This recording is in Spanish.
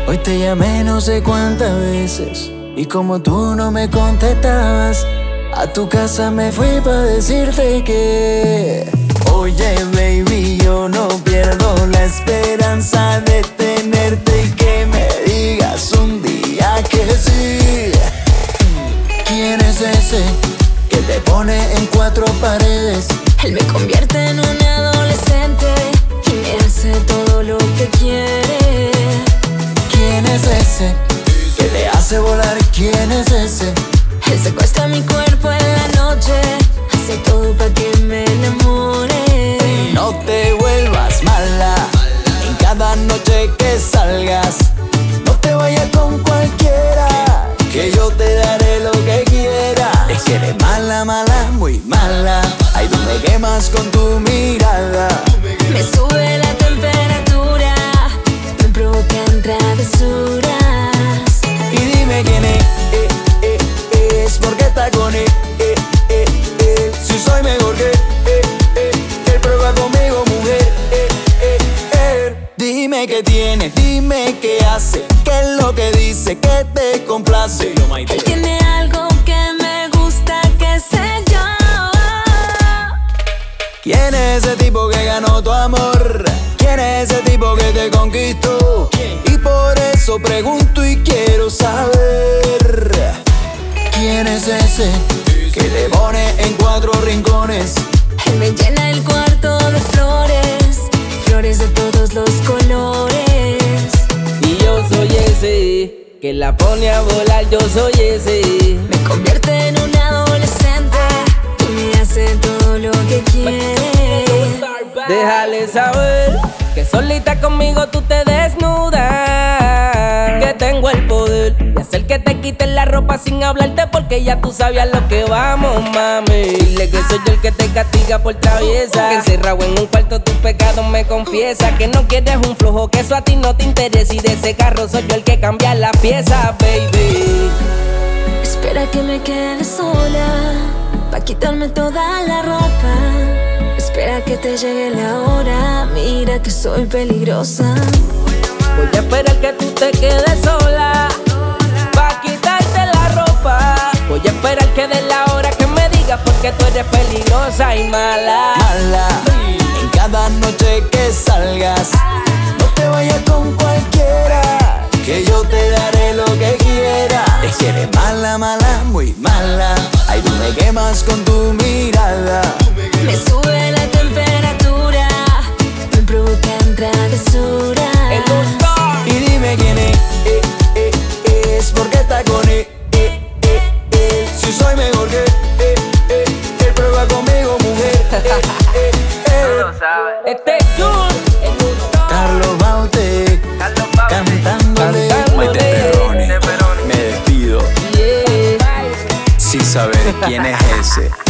Hoy te llamé no sé cuántas veces y como tú no me contestabas, a tu casa me fui pa' decirte que oye baby, yo no pierdo la esperanza de tenerte y que me digas un día que sí. ¿Quién es ese que te pone en cuatro paredes? Él me convierte en un adolescente y me hace todo lo que quiere. ¿Quién es ese que te hace volar? ¿Quién es ese? Él secuestra mi cuerpo en la noche, hace todo pa' que me enamore. No te vuelvas mala en cada noche que salgas. No te vayas con cualquiera, que yo te daré lo que quiera. Es que eres mala, mala, muy mala. Ay, tú me quemas con tu mirada. Me sube la temperatura, me provocan travesuras. Y dime quién es, porque está con él. Si soy mejor que él prueba conmigo, mujer. Dime qué tiene, dime qué hace, qué es lo que dice, que te complace. Él tiene algo que me gusta, qué sé yo. ¿Quién es ese tipo que ganó tu amor? ¿Quién es ese tipo que te conquistó? Y por eso pregunto y quiero saber. ¿Quién es ese que te pone en cuatro rincones? Él me llena el cuarto de flores, flores de todos los colores. Y yo soy ese que la pone a volar, yo soy ese. Me convierte en un adolescente y me hace todo lo que quiere. Déjale saber que solita conmigo tú te desnudas, que tengo el poder de hacer que te quiten la ropa sin hablarte, porque ya tú sabías lo que vamos, mami. Dile que soy yo el que te castiga por traviesa, que encerrado en un cuarto tus pecados me confiesa, que no quieres un flojo, que eso a ti no te interesa, y de ese carro soy yo el que cambia las piezas, baby. Espera que me quede sola pa' quitarme toda la ropa. Espera que te llegue la hora, mira que soy peligrosa. Voy a esperar que tú te quedes sola pa' quitarte la ropa. Voy a esperar que de la hora que me digas, porque tú eres peligrosa y mala. Mala en cada noche que salgas. No te vayas con cualquiera, que yo te daré lo que quiera. Es que eres mala, mala, muy mala. Ay, tú me quemas con tu mirada. Me sube la temperatura, me provocan travesuras. Y dime quién es, porque está con él. Si soy mejor que él prueba conmigo, mujer. Este es Jul, Carlos Baute, cantándole. Maite Perroni, me despido yeah. sin saber quién es ese.